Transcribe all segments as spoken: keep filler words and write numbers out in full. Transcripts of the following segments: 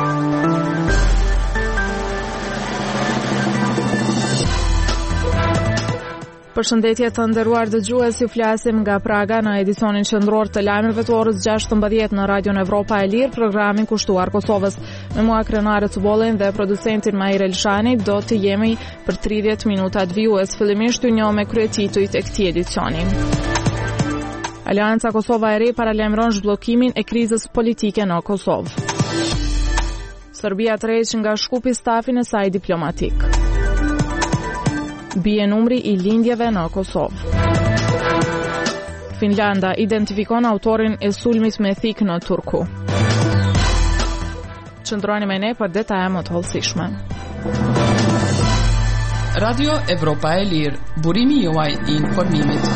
Përshëndetje të nderuar dëgjues, ju flasim nga Praga në edicionin qendror të lajmeve të orës gjashtëmbëdhjetë në Radion Evropa e Lirë, programin kushtuar Kosovës. Me mua Krenare Cubollin dhe producentin Mahir Elshani do të jemi për tridhjetë minuta të vijues. Fillimisht ju njoh me kryetitujt e këtij edicioni. Aleanca Kosova e Re paralajmëron zhbllokimin e krizës politike në Kosovë. Serbia tërheq nga shkupi stafin e saj diplomatik. Bie numri i lindjeve në Kosovë. Finlanda identifikon autorin e sulmit me thik në Turku. Qëndroni me ne për detaje më të hollësishme. Radio Evropa e Lirë, burimi juaj i informimit.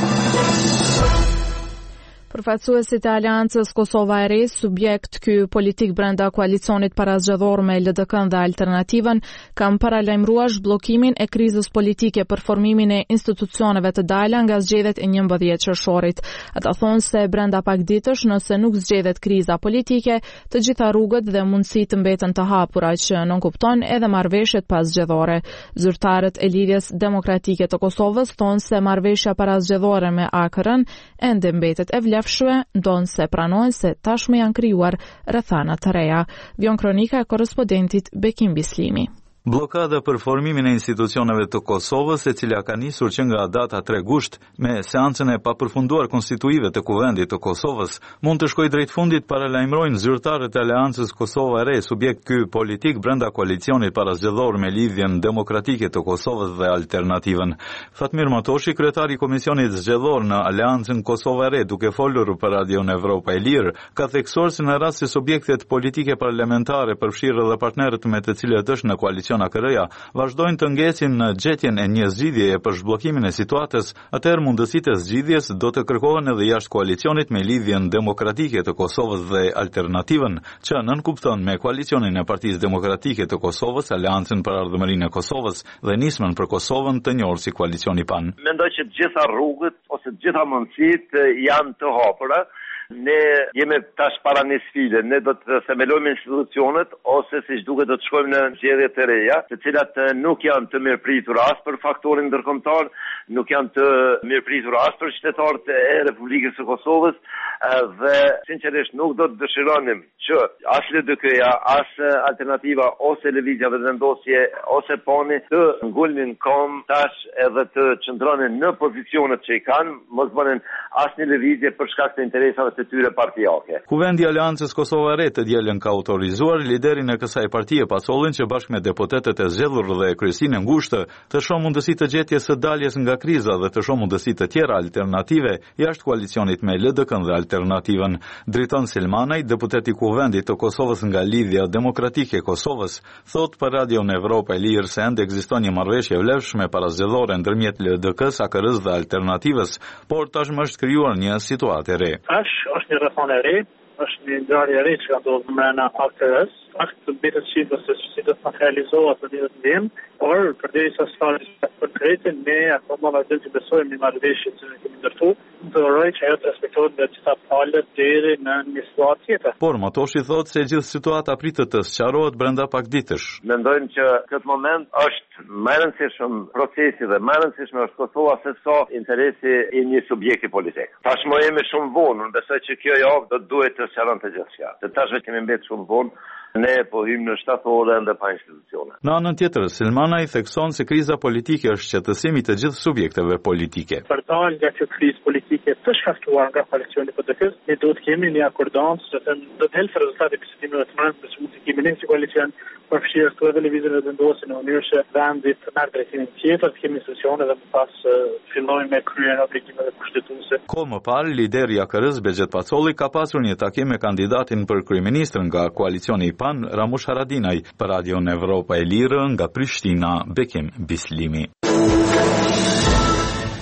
Përfaqësuesit e Aleancës Kosova e Re, subjekt ky politik brenda koalicionit parazgjedhor me L D K-n dhe Alternativën, kanë paralajmëruar zhbllokimin e krizës politike për formimin e institucioneve të dalë nga zgjedhjet e njëmbëdhjetë qershorit. Ata thonë se brenda pak ditësh, nëse nuk zgjedhet kriza politike, të gjitha rrugët dhe mundësitë mbeten të hapura, që nënkupton edhe marrëveshjet pasgjedhore. Zyrtarët e Lidhjes Demokratike të Kosovës thonë se marrëveshja parazgjedhore me A K R-n ende mbetet e vlefshme, ndonë se pranojnë se tashmë janë krijuar rrethana të reja. Vjon kronika e korrespondentit Bekim Bislimi. Blokada për formimin e institucioneve të Kosovës, e cila ka nisur që nga data tre gusht me seancën e papërfunduar konstituive të Kuvendit të Kosovës, mund të shkojë drejt fundit, paralajmërojnë zyrtarët e Aleancës Kosova e Re, subjekt ky politik brenda koalicionit parazgjedhor me Lidhjen Demokratike të Kosovës dhe Alternativën. Fatmir Matoshi, kryetari i Komisionit Zgjedhor në Aleancën Kosova e Re, duke folur për Radion Evropa e Lirë, ka theksuar se në rast se subjektet politike parlamentare, përfshirë edhe partnerët me të cilët është në koalicion A K R-ja, vazhdojnë të ngecin në gjetjen e një zgjidhjeje për zhbllokimin e situatës, atëherë mundësitë e zgjidhjes do të kërkohen edhe jashtë koalicionit me Lidhjen Demokratike të Kosovës dhe Alternativën, që nënkupton me koalicionin e Partisë Demokratike të Kosovës, Aleancën për Ardhmërinë e Kosovës dhe Nismën për Kosovën, të njohur si koalicioni PAN. Mendoj që të gjitha rrugët ose të gjitha mundësitë janë të hapura. Ne jemi tash para një sfide, ne do të themelojmë institucionet ose siç duket do të shkojmë në zgjedhje të reja, të cilat nuk janë të mirëpritur as për faktorin ndërkombëtar, nuk janë të mirëpritur as për qytetarët e Republikës së Kosovës, dhe sinqerisht nuk do të dëshironim që as L D K-ja, as Alternativa ose Lëvizja Vendosje ose PAN-i të ngulnin kom tash edhe të qëndronin në pozicionet që i kanë, mos bënin asnjë lëvizje për shkak të interesave të tyre partijake. Kuvendi i Aleancës Kosova e Re të dielën ka autorizuar liderin e kësaj partie Pacollin që bashkë me deputetët e zgjedhur dhe kryesinë e ngushtë të shohë mundësi të gjetjes së daljes nga kriza dhe të shohë mundësi të tjera alternative jashtë koalicionit me L D K-n dhe Alternativën. Driton Silmanaj, deputet i Kuvendit të Kosovës nga Lidhja Demokratike e Kosovës, thot për Radion Evropa e Lirë se ende ekziston një marrëveshje vlefshme parazgjedhore ndërmjet L D K-s, A K R-s dhe Alternativës, por tashmë është krijuar një situatë e re. Është një rrethon e re, është një ngjarje e re që ka ndodhur brenda A K R-s, është mbetet shifra se si do të materializohet në ditët e vijim, por përderisa stati konkrete ne akoma vazhdojmë të besojmë në marrëveshjet që kemi ndërtuar, do uroj që ajo të respektohet nga gjitha palët deri në një situatë tjetër. Por Matoshi thotë se gjithë situata pritet të sqarohet brenda pak ditësh. Mendojmë që këtë moment është më e rëndësishëm procesi dhe më e rëndësishme është Kosova se sa interesi i një subjekti politik. Tashmë jemi shumë vonë, unë besoj që kjo javë do të duhet të sqaronte gjithçka. Të tashmë kemi mbetur shumë vonë. Ne po hym në shtatorë ende pa institucione. Në anën tjetër, Silmana i thekson se kriza politike është qetësimi të gjithë subjekteve politike. Për dalë nga kjo krizë politike të shkaktuar nga koalicioni P D K-s, ne duhet të kemi një akordans që të do të helpë rezultati bisedimeve të mëdha, për mund të kemi një koalicion përfshirë këtu edhe Lëvizjen e Vendosjes në mënyrë që vendi të marrë drejtimin tjetër, të kemi institucione dhe më pas fillojmë me kryen obligimeve kushtetuese. Kohë më parë, lideri i A K R-s Begjet Pacolli ka pasur një takim me kandidatin për kryeministër nga koalicioni PAN, Ramush Haradinaj, për Radion Evropa e Lirë nga Prishtina, Bekim Bislimi.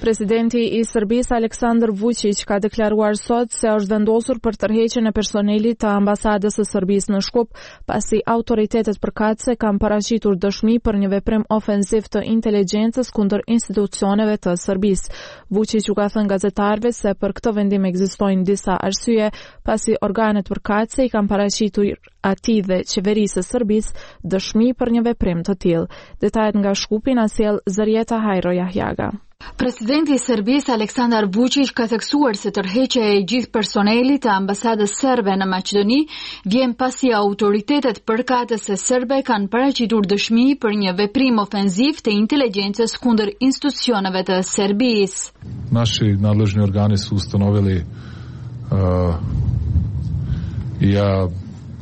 Presidenti i Serbisë Aleksandar Vučić ka deklaruar sot se është vendosur për tërheqjen e personelit të ambasadës së Serbisë në Shkup, pasi autoritetet përkatëse kanë paraqitur dëshmi për një veprim ofenziv të inteligjencës kundër institucioneve të Serbisë. Vučić u ka thënë gazetarëve se për këtë vendim ekzistojnë disa arsye, pasi organet përkatëse i kanë paraqitur atij dhe qeverisë së Serbisë dëshmi për një veprim të tillë. Detajet nga Shkupi na sjell Zarieta Hajro Jahjaga. Presidenti i Serbisë Aleksandar Vučić ka theksuar se tërheqja e gjithë personelit të ambasadës serbe në Maqedoni vjen pasi autoritetet përkatëse serbe kanë paraqitur dëshmi për një veprim ofenziv të inteligjencës kundër institucioneve të Serbisë. Naši nadležni organi su ustanovili uh, ja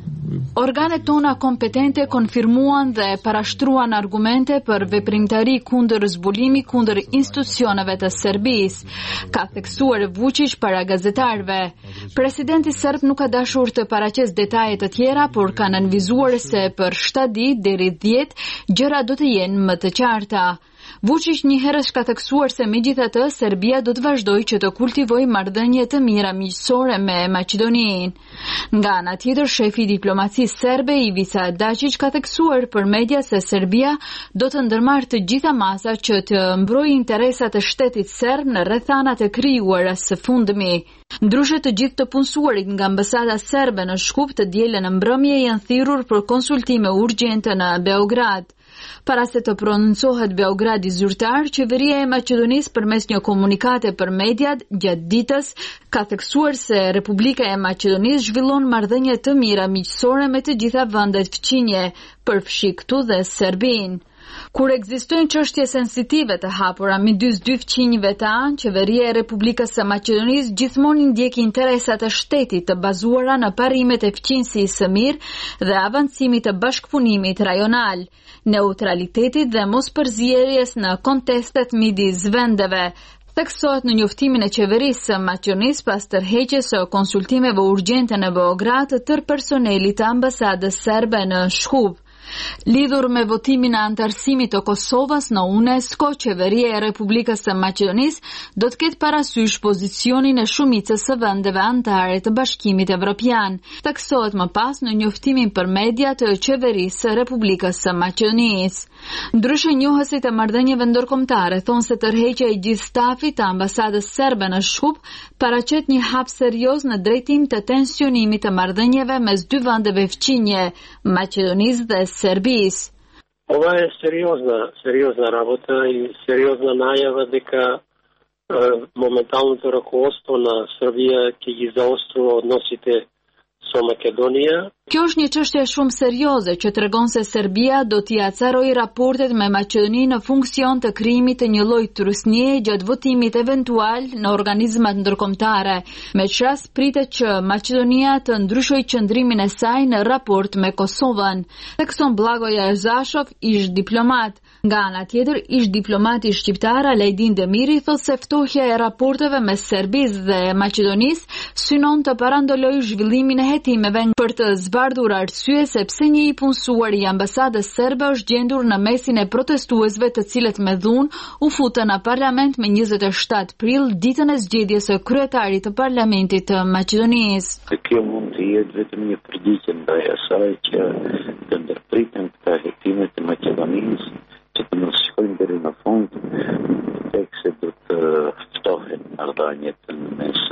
Organet tona kompetente konfirmuan dhe parashtruan argumente për veprimtari kundër zbulimi kundër institucioneve të Serbisë, ka theksuar Vučić para gazetarëve. Presidenti serb nuk ka dashur të paraqes detaje të tjera, por ka nënvizuar se për shtatë ditë deri dhjetë gjëra do të jenë më të qarta. Vučić një herësh ka theksuar se megjithatë Serbia do të vazhdojë që të kultivojë marrëdhënie të mira miqësore me Maqedoninë. Nga ana tjetër, shefi i diplomacisë serbe Ivica Dačić ka theksuar për media se Serbia do të ndërmarrë të gjitha masat që të mbrojë interesat e shtetit serb në rrethanat e krijuara së fundmi. Ndryshe të gjithë të punësuarit nga ambasada serbe në Shkup të dielën në mbrëmje janë thirrur për konsultime urgjente në Beograd. Para se të prononcohet Beogradi zyrtar, qeveria e Maqedonisë përmes një komunikate për mediat gjatë ditës ka theksuar se Republika e Maqedonisë zhvillon marrëdhënie të mira miqësore me të gjitha vendet fqinje, përfshi këtu dhe Serbinë. Kur ekzistojnë çështje sensitive të hapura midis dy fqinjve të anë, qeveria e Republikës së Maqedonisë gjithmonë ndjek interesat e shtetit të bazuara në parimet e fqinjësisë së mirë dhe avancimit të bashkëpunimit rajonal, neutralitetit dhe mospërzierjes në kontestet midis vendeve. Theksohet në njoftimin e qeverisë së Maqedonisë pas tërheqjes së konsultimeve urgjente në Beograd të tërë personelit të ambasadës serbe në Shkup. Lidhur me votimin e antarësimit të Kosovës në UNESCO, qeveria e Republikës së Maqedonisë do të ketë parasysh pozicionin e shumicës së vendeve anëtare të Bashkimit Evropian, theksohet më pas në njoftimin për media të qeverisë së Republikës së Maqedonisë. Ndryshe, njohësit e marrëdhënieve ndërkombëtare thonë se tërheqja e gjithë stafit të ambasadës serbe në Shkup paraqet një hap serioz në drejtim të tensionimit të marrëdhënieve mes dy vendeve fqinje, Maqedonisë dhe Serbisë. Ова е сериозна, сериозна работа и сериозна најава дека е, моменталното раководство на Србија ќе ги заострува односите со Македонија. Kjo është një çështje shumë serioze që tregon se Serbia do t'i acarojë raportet me Maqedoninë në funksion të krijimit të një lloji trysnie gjatë votimit eventual në organizmat ndërkombëtare. Me çast pritet që Maqedonia të ndryshojë qëndrimin e saj në raport me Kosovën. Thekson Blagoj Erzashov, ish diplomat. Nga ana tjetër, ish diplomati shqiptar Alajdin Demiri thotë se ftohja e raporteve mes Serbisë dhe Maqedonisë synon të parandolojë zhvillimin e hetimeve për të zbardhur arsye sepse një i punësuar i ambasadës serbe është gjendur në mesin e protestuesve të cilët me dhunë u futën në parlament me njëzet e shtatë prill, ditën e zgjedhjes së kryetarit të parlamentit të Maqedonisë. Kjo mund të jetë vetëm një përditje ndaj asaj që të ndërpriten këta hetime të Maqedonisë, që të mos shkojnë deri në fund, tek se do të ftohen marrëdhëniet mes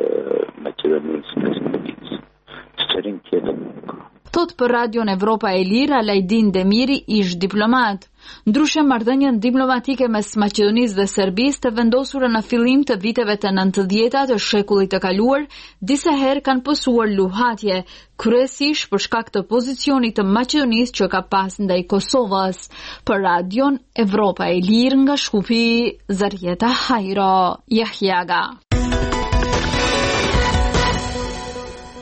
Maqedonisë dhe Serbisë. Çfarë tjetër nuk. Thot për Radion Evropa e Lirë Alajdin Demiri, ish diplomat. Ndryshe, marrëdhënien diplomatike mes Maqedonisë dhe Serbisë të vendosura në fillim të viteve të nëntëdhjetat të shekullit të kaluar, disa herë kanë pësuar luhatje, kryesisht për shkak të pozicionit të Maqedonisë që ka pas ndaj Kosovës. Për Radion Evropa e Lirë nga Shkupi, Zarieta Hajro Jahjaga.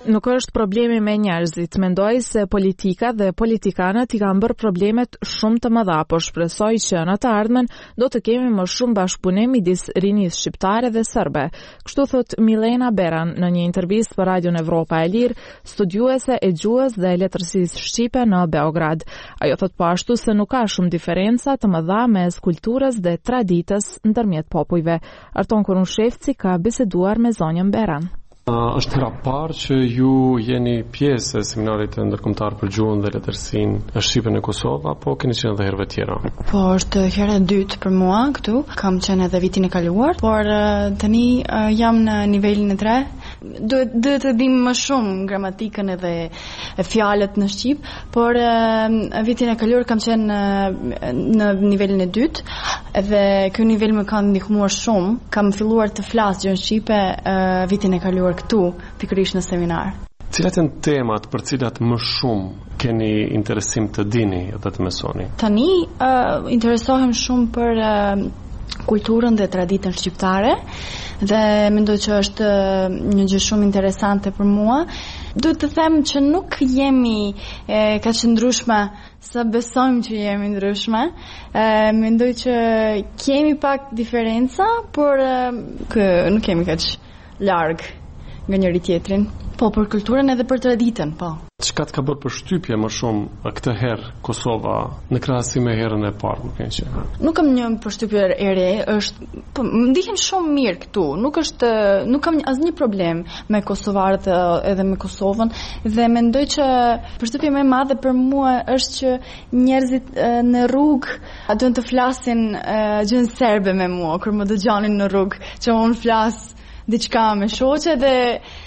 Nuk është problemi me njerëzit, mendoj se politika dhe politikanët i kanë bërë problemet shumë të mëdha, por shpresoj që në të ardhmen do të kemi më shumë bashkëpunim midis rinisë shqiptare dhe serbe. Kështu thot Milena Beran në një intervistë për Radion Evropa e Lirë, studiuese e gjuhës dhe letërsisë shqipe në Beograd. Ajo thot po ashtu se nuk ka shumë diferenca të mëdha mes kulturës dhe traditës ndërmjet popujve. Arton Kurushevci ka biseduar me zonjën Beran. Uh, është hera parë që ju jeni pjesë e seminarit të ndërkombëtar për gjuhën dhe letërsinë shqipe në Kosovë, apo keni qenë edhe herëve tjera? Po, është hera e dytë për mua këtu. Kam qenë edhe vitin e kaluar, por uh, tani uh, jam në nivelin e tre. Duhet duhet të dim më shumë gramatikën edhe fjalët në shqip, por uh, vitin e kaluar kam qenë uh, në nivelin e dytë, edhe ky nivel më ka ndihmuar shumë. Kam filluar të flas gjuhën shqipe uh, vitin e kaluar këtu, pikërisht në seminar. Cilat janë temat për cilat më shumë keni interesim të dini dhe të mësoni? Tani uh, interesohem shumë për uh, kulturën dhe traditën shqiptare dhe mendoj që është uh, një gjë shumë interesante për mua. Duhet të them që nuk jemi e, ka që ndryshme sa besojmë që jemi ndryshme. E, mendoj që kemi pak diferenca, por e, kë, nuk kemi kaq larg nga njëri tjetrin. Po, për kulturën edhe për traditën, po. Çka të ka bërë përshtypje më shumë këtë herë Kosova në krahasim me herën e parë, më kanë qenë? Nuk kam një përshtypje e re, është po më ndihem shumë mirë këtu. Nuk është nuk kam asnjë problem me kosovarët edhe me Kosovën dhe mendoj që përshtypja më e madhe për mua është që njerëzit në rrugë duhen të flasin gjuhën serbe me mua kur më dëgjonin në rrugë, që unë flas diçka me shoqe dhe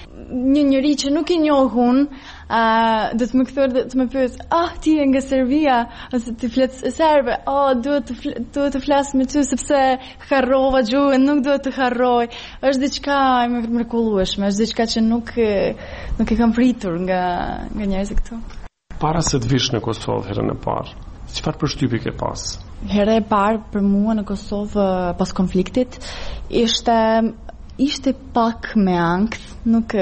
një njëri që nuk i njohun uh, do të më kthyer të më pyet, ah ti je nga Serbia ose ti flet serbe? Oh, duhet të fl- duhet të flas me ty sepse harrova gjuhën, nuk duhet të harroj. Është diçka e mrekullueshme, është diçka që nuk nuk e kam pritur nga nga njerëzit këtu. Para se të vish në Kosovë herën e parë, çfarë përshtypje ke pas? Hera e parë për mua në Kosovë pas konfliktit ishte ishte pak me ankth, nuk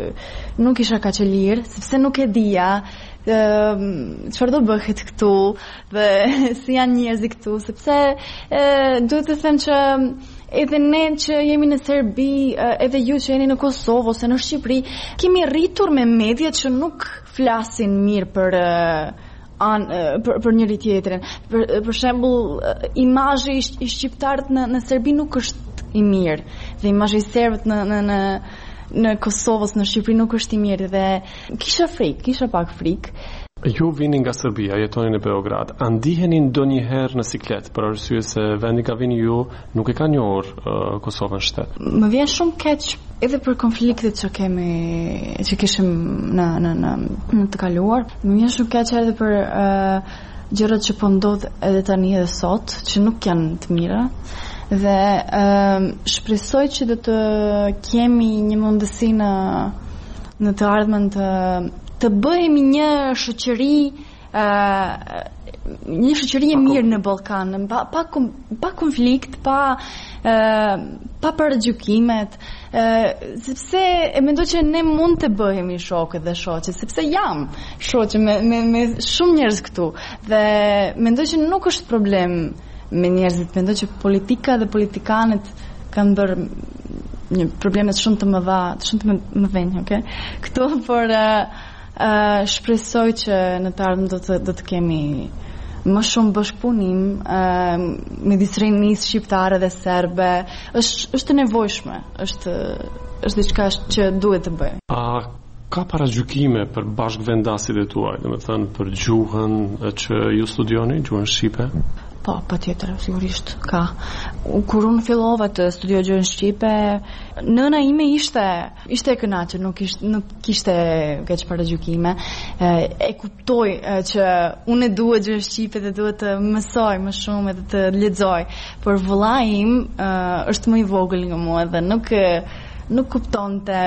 nuk isha kaq e lirë, sepse nuk e dija çfarë do bëhet këtu dhe si janë njerëzit këtu, sepse e, duhet të them që edhe ne që jemi në Serbi, edhe ju që jeni në Kosovë ose në Shqipëri, kemi rritur me media që nuk flasin mirë për An, për, për njëri tjetrin. Për, për shembull, imazhi i shqiptarët në, në Serbi nuk është i mirë dhe imazhi i serbët në, në, në, në Kosovës, në Shqipëri nuk është i mirë dhe kisha frikë, kisha pak frikë. Ju vini nga Serbia, jetoni në Beograd. A ndiheni ndonjëherë në siklet për arsye se vendi ka vini ju nuk e ka njohur uh, Kosovën shtet? Më vjen shumë keq edhe për konfliktet që kemi që kishim në në në, në të kaluar. Më vjen shumë keq edhe për uh, gjërat që po ndodh edhe tani edhe sot, që nuk janë të mira. Dhe uh, shpresoj që do të kemi një mundësi në në të ardhmen të të bëhemi një shoqëri uh, një shoqëri e mirë në Ballkan, pa pa, pa konflikt, pa uh, pa paragjykimet, uh, sepse e mendoj që ne mund të bëhemi shokë dhe shoqe, sepse jam shoqe me, me, me shumë njerëz këtu dhe mendoj që nuk është problem me njerëzit, mendoj që politika dhe politikanët kanë bërë një problemet shumë të mëdha, shumë të mëdhenj, okay? Këtu, por uh, Uh, shpresoj që në të ardhmen do të do të kemi më shumë bashkëpunim uh, midis rinisë shqiptare dhe serbe. Është është e nevojshme, është është diçka që duhet të bëjë. A ka paragjykime për bashkëvendasit e tuaj, domethënë për gjuhën që ju studioni, gjuhën shqipe? Po, patjetër, sigurisht ka. Kur unë fillova të studioj gjuhën shqipe, nëna ime ishte ishte e kënaqur, nuk ishte nuk kishte keq paragjykime. E, e kuptoj e, që unë dua gjuhën shqipe dhe duhet të mësoj më shumë edhe të lexoj. Por vëllai im e, është më i vogël nga mua dhe nuk nuk kuptonte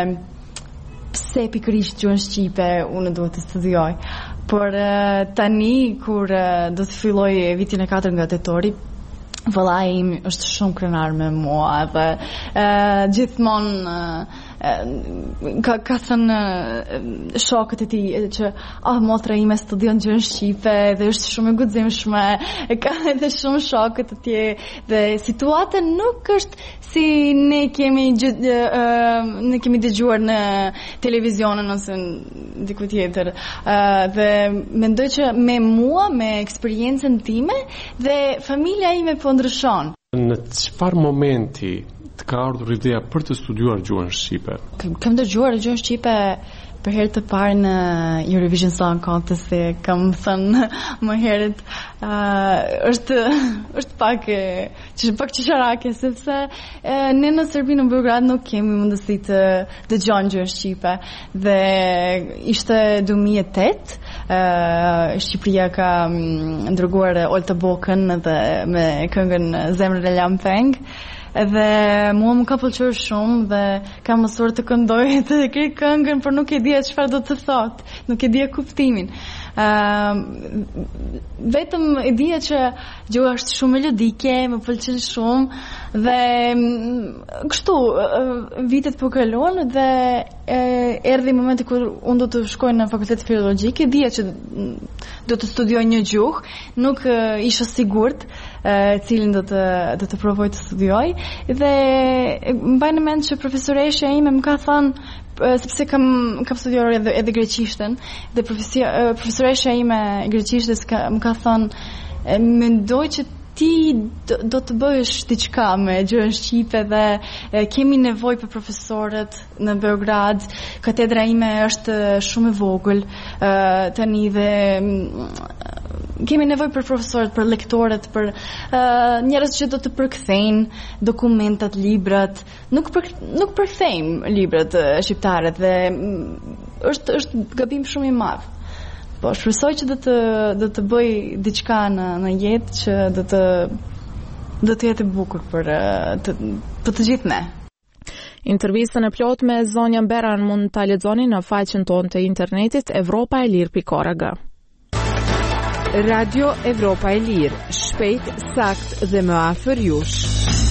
pse pikërisht gjuhën shqipe unë duhet të studioj. Por uh, tani kur uh, do të filloj vitin e katër nga tetori, vëllai im është shumë krenar me mua dhe uh, gjithmonë uh, ka ka thënë shokët e tij që ah motra ime studion gjën shqipe dhe është shumë e guximshme, e ka edhe shumë shokët atje dhe situata nuk është si ne kemi gjë, uh, ne kemi dëgjuar në televizionin ose diku tjetër. Uh, dhe mendoj që me mua, me eksperiencën time dhe familja ime po ndryshon. Në çfarë momenti të ka ardhur ideja për të studiuar gjuhën shqipe? Kam dëgjuar gjuhën shqipe për herë të parë në Eurovision Song Contest, se kam thënë më herët, uh, është është pak e, që pak çisharake, sepse uh, ne në Serbi në Beograd nuk kemi mundësi të dëgjojmë gjuhën shqipe dhe ishte dy mijë e tetë, uh, Shqipëria ka um, dërguar Olta Bokën dhe me këngën Zemrën e Lampeng. Edhe mua më ka pëlqyer shumë dhe kam mësuar të këndoj të krijoj këngën, por nuk e dija çfarë do të thotë, nuk e dija kuptimin. Uh, vetëm e dija që gjuha është shumë melodike, më pëlqen shumë dhe kështu uh, vitet po kalon dhe uh, erdhi momenti kur unë do të shkoj në fakultet filologjik, e dija që do të studioj një gjuhë, nuk uh, isha sigurt uh, cilin do të do të provoj të studioj dhe mbaj në mend që profesoreshja ime më ka thënë, sepse kam kam studiuar edhe, edhe greqishtën dhe profesoreshja ime e greqishtës ka, më ka thënë mendoj që ti do, do të bësh diçka me gjuhën shqipe dhe e, kemi nevojë për profesorët në Beograd. Katedra ime është shumë e vogël e, tani dhe kemi nevojë për profesorët, për lektorët, për uh, njerëz që do të përkthejnë dokumentat, librat. Nuk për, nuk përkthejmë librat uh, shqiptare dhe um, është është gabim shumë i madh. Po shpresoj që do të do të bëj diçka në në jetë që do të do të jetë e bukur për uh, të, për të gjithë ne. Intervistën e plot me Zonja Beran mund ta lexoni në faqen tonë të internetit evropa e lir pikë org. Radio Evropa e Lirë, shpejt, sakt dhe më afër jush.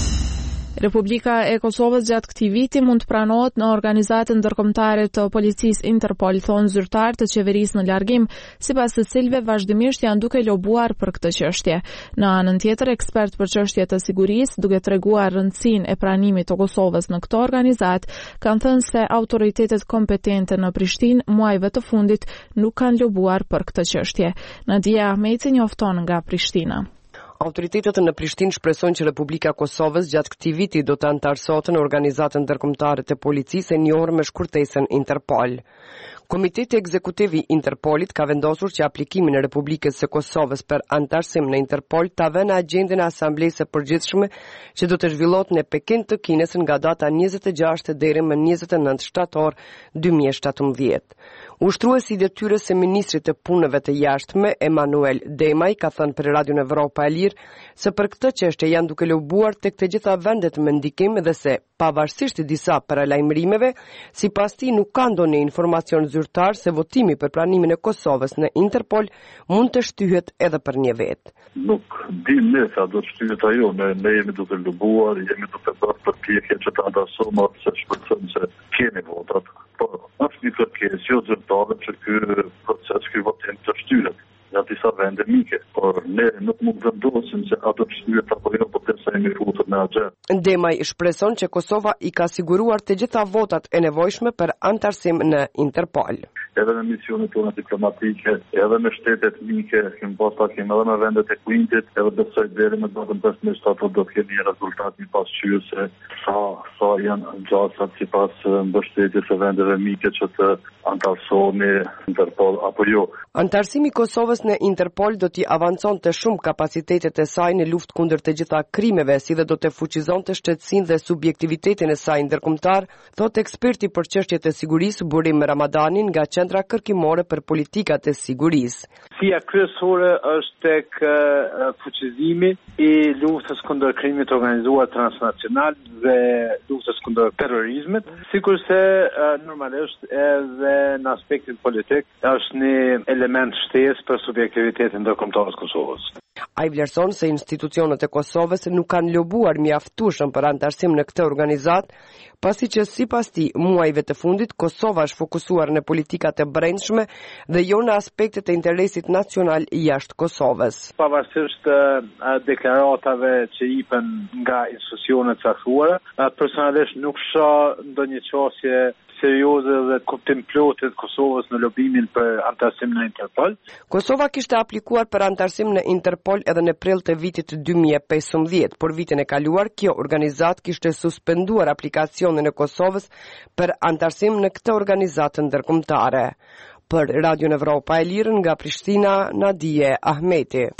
Republika e Kosovës gjatë këtij viti mund të pranohet në organizatën ndërkombëtare të policisë Interpol, thonë zyrtar të qeverisë në largim, sipas të cilëve vazhdimisht janë duke lobuar për këtë çështje. Në anën tjetër, ekspert për çështje të sigurisë, duke treguar rëndësinë e pranimit të Kosovës në këtë organizatë, kanë thënë se autoritetet kompetente në Prishtinë muajve të fundit nuk kanë lobuar për këtë çështje. Nadia Ahmeti njofton nga Prishtina. Autoritetet në Prishtinë shpresojnë që Republika e Kosovës gjatë këtij viti do të anëtarësohet në organizatën ndërkombëtare të policisë e njohur me shkurtesën Interpol. Komiteti ekzekutiv i Interpolit ka vendosur që aplikimin e Republikës së Kosovës për anëtarësim në Interpol ta vënë në agjendën e Asamblesë së Përgjithshme që do të zhvillohet në Pekin të Kinës nga data njëzet e gjashtë deri më njëzet e nëntë shtator dy mijë e shtatëmbëdhjetë. Ushtruesi i detyrës së ministrit të punëve të jashtme Emanuel Demaj ka thënë për Radion Evropa e Lirë se për këtë çështje janë duke lobuar tek të gjitha vendet me ndikim dhe se pavarësisht disa paralajmërimeve, sipas tij nuk ka ndonjë informacion zyrtar se votimi për pranimin e Kosovës në Interpol mund të shtyhet edhe për një vit. Nuk dim ne sa do të shtyhet ajo, ne, ne jemi duke lobuar, jemi duke bërë përpjekje që të anëtarësohemi se shpresojmë se kemi votat. Po, është një kërkesë jo zyrtare që ky proces, ky votim të shtyhet nga disa vende mike, por ne nuk mund të vendosim se ato të shtyhet apo jo, por përsa jemi futur në agjendë. Demaj shpreson që Kosova i ka siguruar të gjitha votat e nevojshme për anëtarësim në Interpol. Edhe me misionet tona diplomatike, edhe me shtetet mike, kemi pas takim edhe me vendet e Kuintit, edhe besoj deri në datën pesëmbëdhjetë shtator do të kemi një rezultat më pasqyrëse sa sa janë ngjasat sipas mbështetjes së vendeve mike që të anëtarësohen në Interpol apo jo. Anëtarësimi i Kosovës në Interpol do t'i avanconte shumë kapacitetet e saj në luftë kundër të gjitha krimeve, si dhe do të fuqizonte shtetësinë dhe subjektivitetin e saj ndërkombëtar, thotë eksperti për çështjet e sigurisë Burim Ramadanin nga Qendra Kërkimore për Politikat e Sigurisë. Fija kryesore është tek fuqizimi i luftës kundër krimit organizuar transnacional dhe luftës kundër terrorizmit, sikurse normalisht edhe në aspektin politik është një element shtesë për subjektivitetin ndërkombëtar të Kosovës. Ai vlerëson se institucionet e Kosovës nuk kanë lobuar mjaftueshëm për antarësim në këtë organizatë, pasi që sipas tij muajve të fundit Kosova është fokusuar në politikat e brendshme dhe jo në aspektet e interesit nacional jashtë Kosovës. Pavarësisht deklaratave që jipen nga institucionet caktuara, personalisht nuk shoh ndonjë çështje serioze dhe kuptim plot të Kosovës në lobimin për antarësim në Interpol. Kosova kishte aplikuar për antarësim në Interpol edhe në prill të vitit dy mijë e pesëmbëdhjetë, por vitin e kaluar kjo organizatë kishte suspenduar aplikacionin e Kosovës për antarësim në këtë organizatë ndërkombëtare. Për Radio Evropa e Lirë nga Prishtina, Nadije Ahmeti.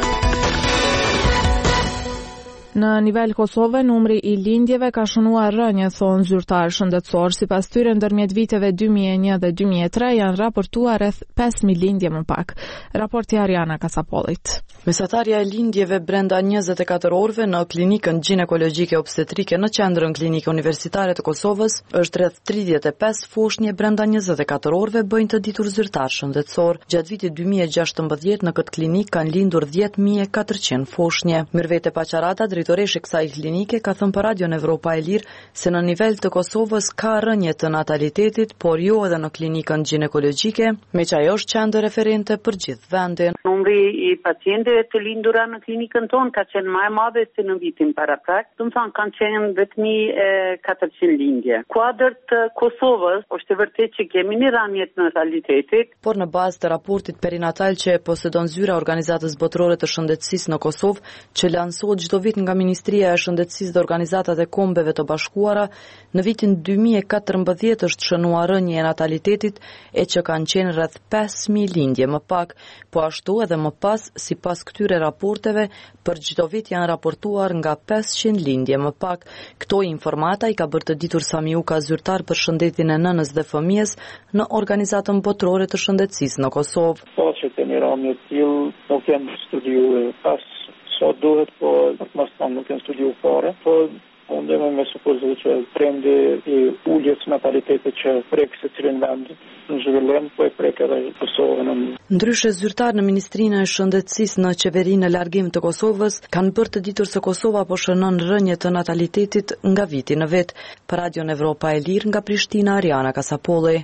Në nivel Kosove, numri i lindjeve ka shënuar rënje, thonë zyrtarë shëndetësor. Sipas tyre, ndërmjet viteve dy mijë e një dhe dy mijë e tre janë raportuar rreth pesë mijë lindje më pak. Raporti Ariana Kasapollit. Mesatarja e lindjeve brenda njëzet e katër orëve në klinikën ginekologjike obstetrike në qendrën klinike universitare të Kosovës është rreth tridhjetë e pesë foshnje brenda njëzet e katër orëve, bëjnë të ditur zyrtarë shëndetësor. Gjatë vitit dy mijë e gjashtëmbëdhjetë në këtë klinikë kanë lindur dhjetë mijë e katërqind foshnje. Mirvete Paqarata, drejtoreshi i kësaj klinike, ka thënë për Radio Evropa e Lirë se në nivel të Kosovës ka rënje të natalitetit, por jo edhe në klinikën ginekologjike, me që ajo është qendër referente për gjithë vendin. Numri i pacientëve të lindura në klinikën tonë ka qenë më e madhe se në vitin paraprak, do të thonë kanë qenë dhjetë mijë e katërqind lindje. Kuadër të Kosovës është e vërtetë që kemi një rënje të natalitetit, por në bazë të raportit perinatal që posedon zyra Organizatës Botërore të Shëndetësisë në Kosovë, që lansohet çdo vit nga Ministria e Shëndetësisë dhe Organizatat e Kombeve të Bashkuara, në vitin dy mijë e katërmbëdhjetë është shënuar rënje e natalitetit e që kanë qenë rreth pesë mijë lindje më pak, po ashtu edhe më pas, sipas këtyre raporteve, për çdo vit janë raportuar nga pesëqind lindje më pak. Këto informata i ka bërë të ditur Samiuka, zyrtar për shëndetin e nënës dhe fëmijës në Organizatën Botërore të Shëndetësisë në Kosovë. Po që kemi rënje të tillë nuk janë studiuar pas sa duhet, po më pas nuk janë studiuar fare, po unë me supozu që trendi i uljes natalitetit që prek se cilin vend në zhvillim, po e prek edhe Kosovën. Ndryshe, zyrtar në Ministrinë e Shëndetësisë në Qeverinë e Largim të Kosovës kanë bërë të ditur se Kosova po shënon rënje të natalitetit nga viti në vit. Për Radio Evropa e Lirë nga Prishtina, Ariana Kasapolli.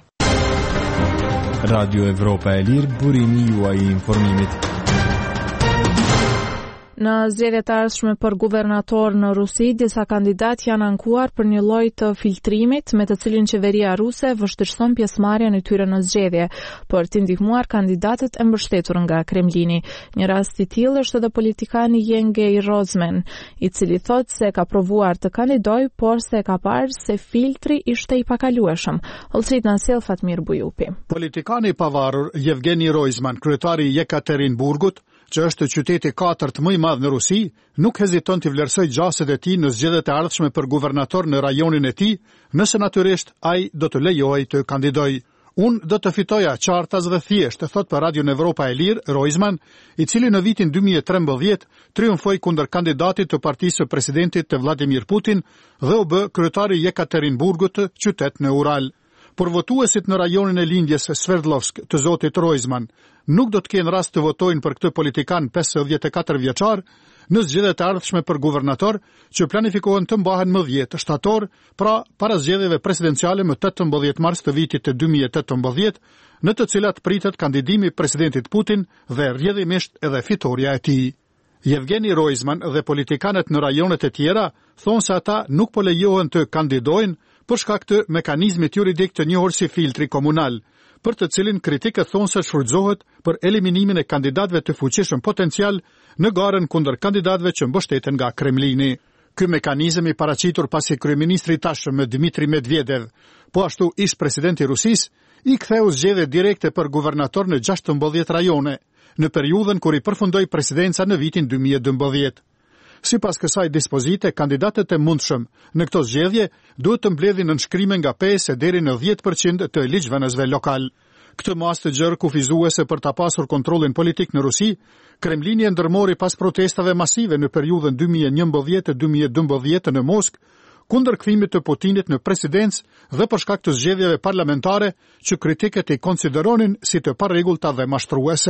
Radio Evropa e Lirë, burimi juaj i informimit. Në zgjedhjet e ardhshme për guvernator në Rusi, disa kandidat janë ankuar për një lloj të filtrimit me të cilin qeveria ruse vështirëson pjesëmarrjen e tyre në zgjedhje, për të ndihmuar kandidatët e mbështetur nga Kremlini. Një rast i tillë është edhe politikani Jengej Rozman, i cili thotë se ka provuar të kandidojë, por se ka parë se filtri ishte i pakalueshëm. Olcit na sjell Fatmir Bujupi. Politikani i pavarur Yevgeny Rozman, kryetari i Jekaterinburgut, që është qyteti katërt më i madh në Rusi, nuk heziton të vlerësojë gjaset e tij në zgjedhjet e ardhshme për guvernator në rajonin e tij, nëse natyrisht ai do të lejohej të kandidojë. Unë do të fitoja qartas dhe thjesht, thot për Radio Evropa e Lirë, Rozman, i cili në vitin dy mijë e trembëdhjetë triumfoi kundër kandidatit të partisë së presidentit të Vladimir Putin dhe u bë kryetari i Jekaterinburgut, qytet në Ural. Por votuesit në rajonin e lindjes Sverdlovsk të zotit Rozman nuk do të kenë rast të votojnë për këtë politikan pesëdhjetë e katër vjeçar në zgjedhjet e ardhshme për guvernator që planifikohen të mbahen më dhjetë shtator, pra para zgjedhjeve presidenciale më tetëmbëdhjetë mars të vitit të dy mijë e tetëmbëdhjetë, në të cilat pritet kandidimi i presidentit Putin dhe rrjedhimisht edhe fitoria e tij. Yevgeny Rozman dhe politikanët në rajonet e tjera thonë se ata nuk po lejohen të kandidojnë për shkak të mekanizmit juridik të njohur si filtri komunal, për të cilin kritikët thonë se shfrytëzohet për eliminimin e kandidatëve të fuqishëm potencial në garën kundër kandidatëve që mbështeten nga Kremlini. Ky mekanizëm i paraqitur pasi kryeministri i tashëm Dmitri Medvedev, po ashtu ish presidenti i Rusisë, i ktheu zgjedhje direkte për guvernator në gjashtëmbëdhjetë rajone, në periudhën kur i përfundoi presidenca në vitin dy mijë e dymbëdhjetë. Sipas kësaj dispozite, kandidatët e mundshëm në këto zgjedhje duhet të mbledhin nënshkrime nga pesë deri në dhjetë përqind të ligjvënësve lokal. Këtë mas të gjerë kufizuese për ta pasur kontrollin politik në Rusi, Kremlini e ndërmori pas protestave masive në periudhën dy mijë e njëmbëdhjetë - dy mijë e dymbëdhjetë në Moskë, kundër kthimit të Putinit në presidencë dhe për shkak të zgjedhjeve parlamentare që kritikët i konsideronin si të parregullta dhe mashtruese.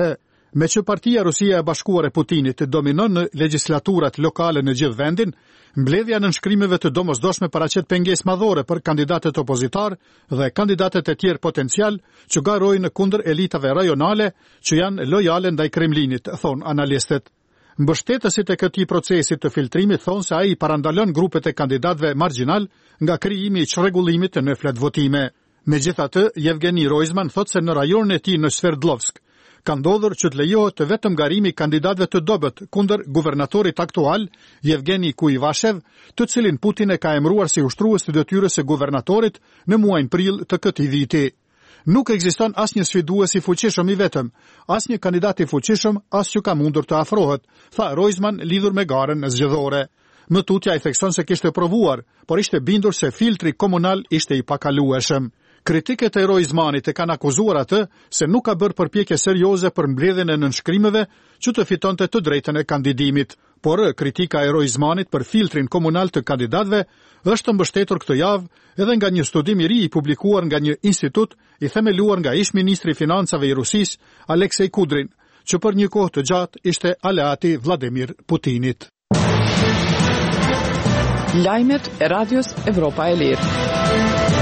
Me që partia Rusia e Bashkuar e Putinit dominon në legjislaturat lokale në gjithë vendin, mbledhja në nënshkrimeve të domosdoshme paraqet pengesë madhore për kandidatët opozitar dhe kandidatët e tjerë potencial që garojnë kundër elitave rajonale që janë lojale ndaj Kremlinit, thon analistët. Mbështetësit e këtij procesi të filtrimit thonë se ai parandalon grupet e kandidatëve marginal nga krijimi i çrregullimit në fletvotime. Megjithatë, Yevgeni Roizman thotë se në rajonin e tij në Sverdlovsk ka ndodhur që të lejohet të vetëm garimi kandidatëve të dobët kundër guvernatorit aktual, Yevgeni Kuivashev, të cilin Putin e ka emëruar si ushtrues të detyrës së guvernatorit në muajin prill të këtij viti. Nuk ekziston asnjë sfidues i fuqishëm i vetëm, asnjë kandidat i fuqishëm as që ka mundur të afrohet, tha Roizman lidhur me garën zgjedhore. Më tutja i thekson se kishte provuar, por ishte bindur se filtri komunal ishte i pakalueshëm. Kritiket e Roizmanit e kanë akuzuar atë se nuk ka bërë përpjekje serioze për mbledhjen e nënshkrimeve që të fitonte të drejtën e kandidimit, por kritika e Roizmanit për filtrin komunal të kandidatëve është mbështetur këtë javë edhe nga një studim i ri i publikuar nga një institut i themeluar nga ish ministri i financave i Rusisë, Aleksej Kudrin, që për një kohë të gjatë ishte aleati Vladimir Putinit. Lajmet e Radios Evropa e Lirë.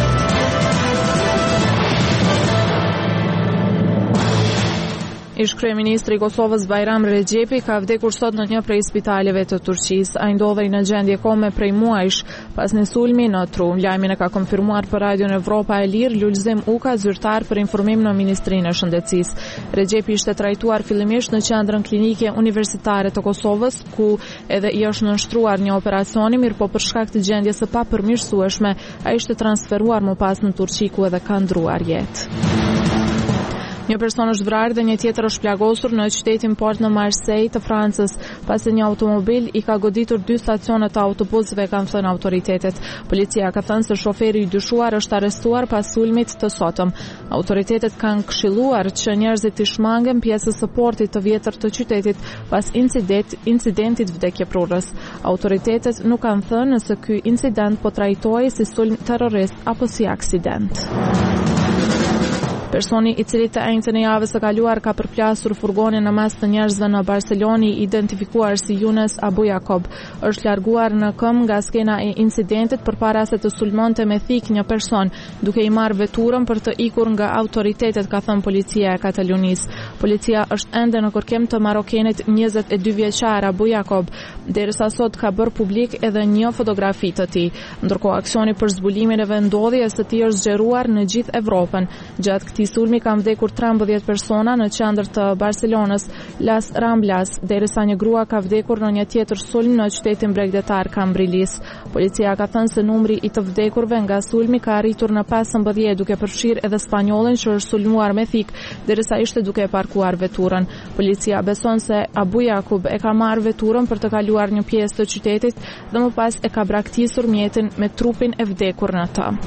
Ish kryeministri i Kosovës Bajram Rexhepi ka vdekur sot në një prej spitaleve të Turqisë. Ai ndodhej në gjendje kome prej muajsh pas një sulmi në tru. Lajmin e ka konfirmuar për Radion Evropa e Lirë Lulzim Uka, zyrtar për informim në Ministrinë e Shëndetësisë. Rexhepi ishte trajtuar fillimisht në qendrën klinike universitare të Kosovës, ku edhe i është nënshtruar një operacioni, mirë po për shkak të gjendjes së papërmirësueshme, ai ishte transferuar më pas në Turqi ku edhe ka ndruar jetë. Një person është vrarë dhe një tjetër është plagosur në qytetin Port në Marseille të Francës, pasi një automobil i ka goditur dy stacione të autobusëve, kanë thënë autoritetet. Policia ka thënë se shoferi i dyshuar është arrestuar pas sulmit të sotëm. Autoritetet kanë këshilluar që njerëzit të shmangen pjesës së portit të vjetër të qytetit pas incident, incidentit vdekjeprurës. Autoritetet nuk kanë thënë nëse ky incident po trajtohej si sulm terrorist apo si aksident. Personi i cili të enjtën e javës së kaluar ka përplasur furgonin në mes të njerëzve në Barceloni, identifikuar si Younes Abu Jakob, është larguar në këmbë nga skena e incidentit përpara se të sulmonte me thik një person, duke i marrë veturën për të ikur nga autoritetet, ka thënë policia e Katalonisë. Policia është ende në kërkim të marokenit njëzet e dy vjeçar Abu Jakob, derisa sot ka bërë publik edhe një fotografi të tij. Ndërkohë aksioni për zbulimin e vendodhjes së tij është zgjeruar në gjithë Evropën. Gjatë këtij sulmi kanë vdekur trembëdhjetë persona në qendër të Barcelonës, Las Ramblas, derisa një grua ka vdekur në një tjetër sulm në qytetin bregdetar Cambrilis. Policia ka thënë se numri i të vdekurve nga sulmi ka arritur në pesëmbëdhjetë, duke përfshirë edhe spanjollin që është sulmuar me thik, derisa ishte duke parkuar veturën. Policia beson se Abu Jakub e ka marrë veturën për të kaluar një pjesë të qytetit dhe më pas e ka braktisur mjetin me trupin e vdekur në të.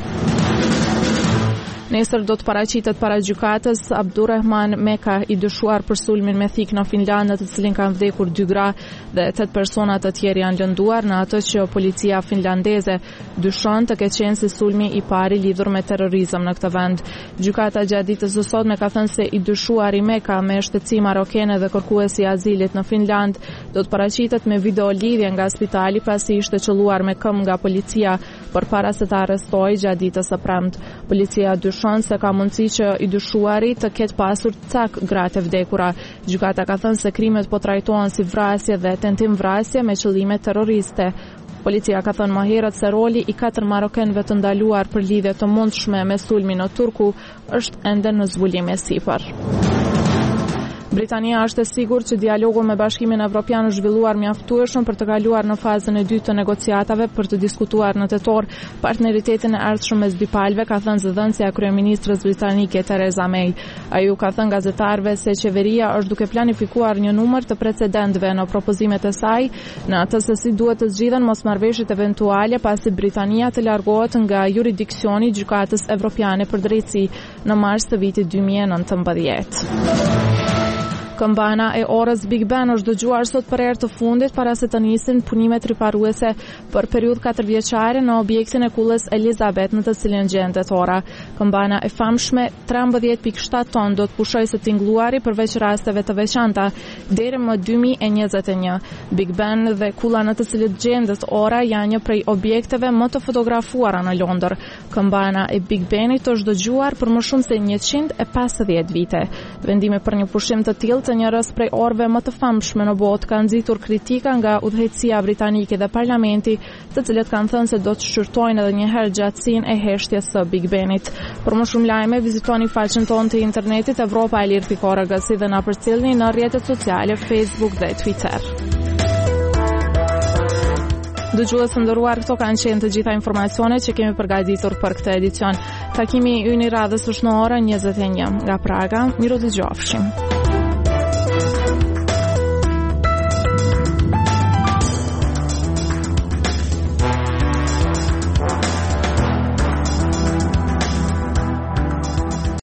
Nesër do të paraqitet para gjykatës Abdurrahman Meka, i dyshuar për sulmin me thik në Finland, të cilin kanë vdekur dy gra dhe tetë persona të tjerë janë lënduar në atë që policia finlandeze dyshon të ketë qenë si sulmi i pari lidhur me terrorizëm në këtë vend. Gjykata gjatë ditës së sotme ka thënë se i dyshuari Meka me shtetësi marokene dhe kërkuesi i azilit në Finland do të paraqitet me video lidhje nga spitali pasi ishte qelluar me këmbë nga policia përpara se të arrestohej gjatë ditës së premte. Policia dyshon se ka mundësi që i dyshuari të ketë pasur cak gratë e vdekura. Gjykata ka thënë se krimet po trajtohen si vrasje dhe tentim vrasje me qëllime terroriste. Policia ka thënë më herët se roli i katër marokenëve të ndaluar për lidhje të mundshme me sulmin në Turku është ende në zbulim e sipër. Britania është e sigurt që dialogu me Bashkimin Evropian është zhvilluar mjaftueshëm për të kaluar në fazën e dytë të negociatave për të diskutuar në tetor partneritetin e ardhshëm mes dy palëve, ka thënë zëdhënësja e kryeministres britanike Theresa May. Ai u ka thënë gazetarëve se qeveria është duke planifikuar një numër të precedentëve në propozimet e saj, në atë se si duhet të zgjidhen mosmarrëveshjet eventuale pasi Britania të largohet nga juridiksioni i Gjykatës Evropiane për Drejtësi në mars të vitit dy mijë e nëntëmbëdhjetë. Këmbana e orës Big Ben është dëgjuar sot për herë të fundit para se të nisin punimet riparuese për periudhë katërvjeçare në objektin e kullës Elizabeth në të cilin gjendet ora. Këmbana e famshme trembëdhjetë pikë shtatë ton do të pushojë së tingëlluari përveç rasteve të veçanta deri më dy mijë e njëzet e një. Big Ben dhe kulla në të cilit gjendet ora janë një prej objekteve më të fotografuara në Londër. Këmbana e Big Benit është dëgjuar për më shumë se njëqind e pesëdhjetë vite. Vendimi për një pushim të tillë të njërës prej orëve më të famshme në botë ka nxitur kritika nga udhëheqësia britanike dhe parlamenti, të cilët kanë thënë se do të shqyrtojnë edhe një herë gjatësinë e heshtjes së Big Benit. Për më shumë lajme, vizitoni faqen tonë të internetit evropa e lirë pikë org si dhe na përcjellni në rrjetet sociale Facebook dhe Twitter. Dëgjues të nderuar, këto kanë qenë të gjitha informacionet që kemi përgatitur për këtë edicion. Takimi ynë i radhës është në orën njëzet e një. Nga Praga, miru dëgjofshim.